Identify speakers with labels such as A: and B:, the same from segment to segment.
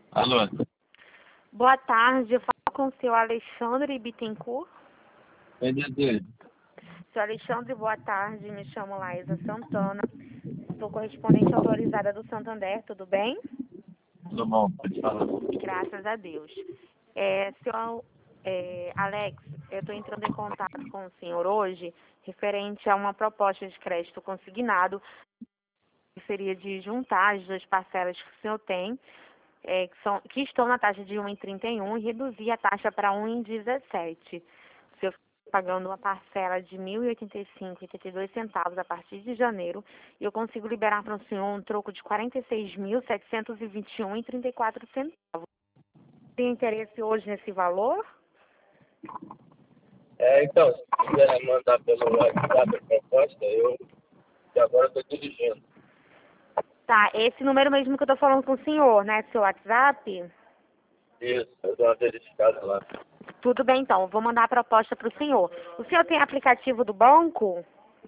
A: Alô?
B: Boa tarde, eu falo com o senhor Alexandre Bittencourt.
A: É desejo.
B: Senhor Alexandre, boa tarde, me chamo Laísa Santana, sou correspondente autorizada do Santander, tudo bem?
A: Tudo bom, pode falar.
B: Graças a Deus. Senhor Alex, eu estou entrando em contato com o senhor hoje, referente a uma proposta de crédito consignado, que seria de juntar as duas parcelas que o senhor tem, que estão na taxa de 1,31 e reduzir a taxa para 1,17. Se eu pagando uma parcela de R$ 1.085,82 a partir de janeiro, eu consigo liberar para o senhor um troco de R$ 46.721,34. Tem interesse hoje nesse valor?
A: Então, se quiser mandar pelo WhatsApp a proposta, eu que agora estou dirigindo.
B: Tá, esse número mesmo que eu estou falando com o senhor, né? Seu WhatsApp?
A: Isso, eu dou uma verificada lá.
B: Tudo bem, então. Eu vou mandar a proposta para o senhor. O senhor tem aplicativo do banco?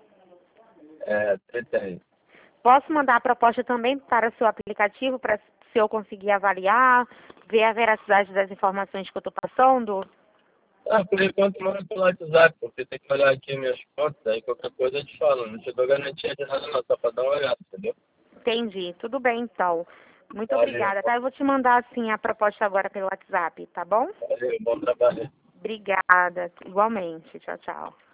A: Tem.
B: Posso mandar a proposta também para o seu aplicativo, para se eu conseguir avaliar, ver a veracidade das informações que eu estou passando?
A: Por enquanto manda pelo WhatsApp, porque tem que olhar aqui minhas contas, aí qualquer coisa eu te falo. Não te dou garantia de nada não, só para dar uma olhada, entendeu?
B: Entendi. Tudo bem, então. Muito
A: Valeu,
B: obrigada, tá? Eu vou te mandar, assim, a proposta agora pelo WhatsApp, tá bom?
A: valeu, bom trabalho.
B: Obrigada. Igualmente. Tchau, tchau.